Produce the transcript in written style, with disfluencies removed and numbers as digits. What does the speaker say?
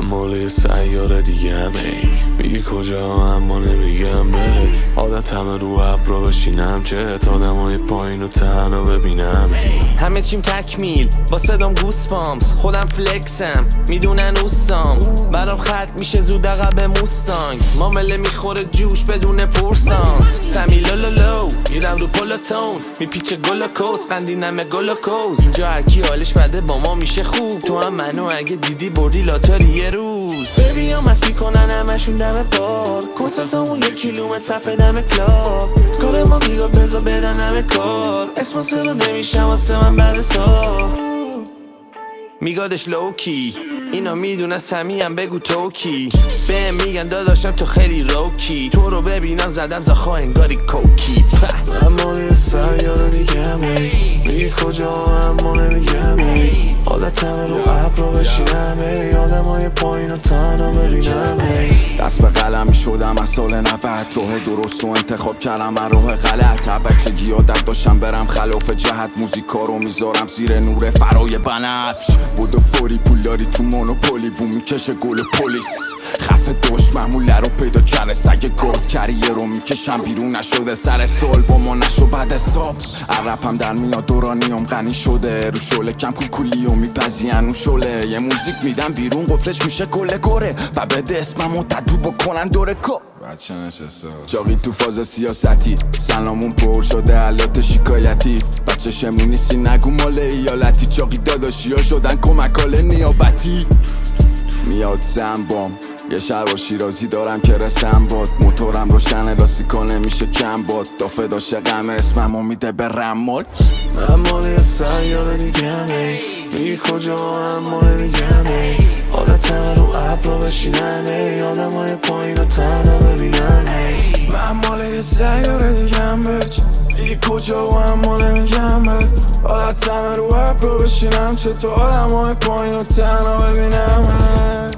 مال سیاره دیگه ای میگی کجا اما نمیگم بهت عادتم رو ابرا بشینم چت آدمای پایین و تنها ببینم همه چیم تکمیل با صدام گوس پامس خودم فلکسم میدونن اوستام برام خط میشه زود عقب موستانگ مامله میخوره جوش بدون پرسان سمی لولولو میرم رو پلاتون میپیچه گلوکوز قندینم گلوکوز اینجا هرکی حالش بده با ما میشه خوب تو هم منو اگه دیدی بردی لاتاری یه روز ببیام مست میکنن همشون دم بار کنسرتامون 1 کیلومتر صفحه دم کلاب کار ما بیگا بزا بدن همه کار اسپانسر رو نمیشم واسه من بعد سال میگادش لوکی اینا میدونن سمیم بگو توکی بهم میگن داداشم تو خیلی روکی تو رو ببینم زدم زخوا انگاری کوکی اما یه سیاره دیگه میگی کجا اما نمیگم عادتم رو ابرا بشینم آدمای پایین و تنها ببینم دست به قلم شدم از سال 90 راه درست و انتخاب کردم من راه غلط بچگی عادت داشتم برم خلاف جهت موزیکا رو میذارم زیر نور فرای بنفش بودو فوری پولداری تو مونوپولی بوم میکشه گل پلیس خفه داشت محموله رو پیدا کرده سگ گرد کریه رو میکشم بیرون نشده سر سال با ما نشو بعد ساب عربم در میاد دورانیام غنی شده رو شله کم کوکولی و میپزین اون شله یه موزیک میدم بیرون قفلش میشه کل گره و بده اسممو تدو بکنن دور کو بچه نشسته چاقی تو فاز سیاستی سلامون پر شده علات شکایتی بچه شمرون نیستی نگو مال ایالتی چاقی داداشی ها شدن کمکال نیابتی میاد زنبام یه شهر و شیرازی دارم که رسم باد موتورم روشنه لاستیکا نمیشه کم باد دافه داشته غم اسممو میده به رمال اما یه سیاره دیگه میگی کجا اما نمیگم عادتم رو ابرا بشینم آدمای پایین و تنها ببینم من مال یه سیاره دیگم میگی کجا اما نمیگم عادتم رو ابرا بشینم چطور آدمای پایین و تنها ببینم